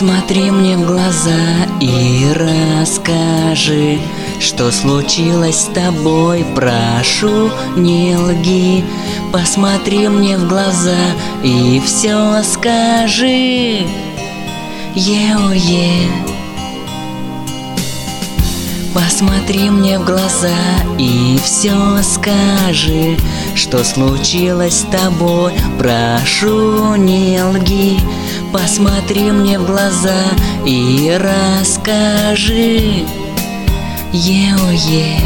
Посмотри мне в глаза и расскажи, что случилось с тобой, прошу, не лги. Посмотри мне в глаза и все скажи. Е-о-е. Посмотри мне в глаза и все скажи, что случилось с тобой, прошу, не лги. Посмотри мне в глаза и расскажи. Е-о-е.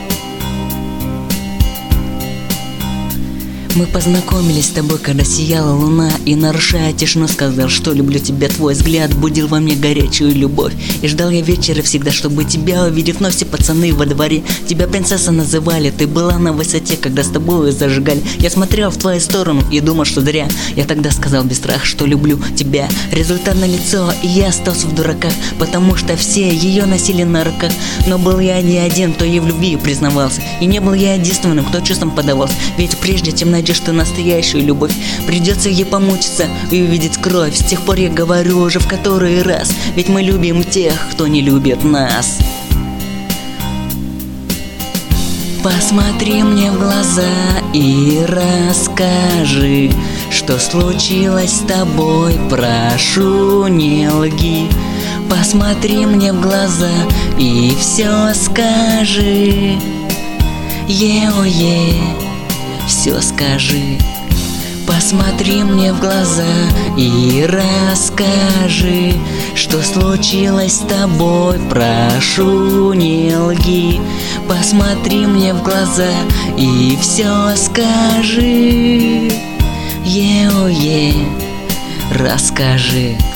Мы познакомились с тобой, когда сияла луна, и, нарушая тишину, сказал, что люблю тебя. Твой взгляд будил во мне горячую любовь, и ждал я вечера всегда, чтобы тебя увидеть. Но все пацаны во дворе тебя принцесса называли. Ты была на высоте, когда с тобой зажигали. Я смотрел в твою сторону и думал, что зря. Я тогда сказал без страха, что люблю тебя. Результат налицо, и я остался в дураках, потому что все ее носили на руках. Но был я не один, кто ей в любви признавался, и не был я единственным, кто чувством подавался. Ведь прежде чем найдешь ты настоящую любовь, придется ей помучиться и увидеть кровь. С тех пор я говорю уже в который раз, ведь мы любим тех, кто не любит нас. Посмотри мне в глаза и расскажи, что случилось с тобой, прошу, не лги. Посмотри мне в глаза и все скажи. Е-о-е. Все скажи. Посмотри мне в глаза и расскажи, что случилось с тобой, прошу, не лги. Посмотри мне в глаза и все скажи. Е-о-е. Расскажи.